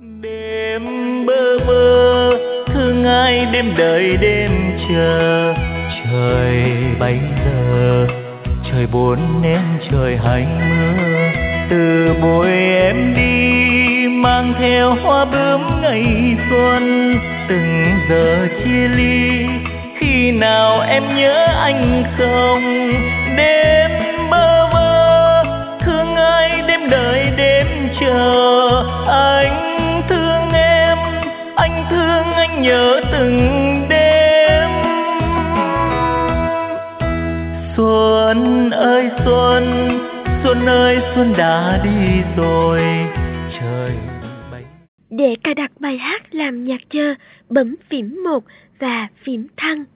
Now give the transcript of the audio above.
Đêm bơ vơ thương ai đêm đợi đêm chờ, trời bây giờ trời buồn nên trời hay mưa. Từ bồi em đi mang theo hoa bướm ngày xuân, từng giờ chia ly khi nào em nhớ anh không. Đêm bơ vơ thương ai đêm đợi đêm chờ, anh thương em, anh thương anh nhớ từng đêm. Xuân ơi xuân, xuân ơi xuân đã đi rồi, trời bay. Để cài đặt bài hát làm nhạc chờ, bấm phím 1 và phím thăng.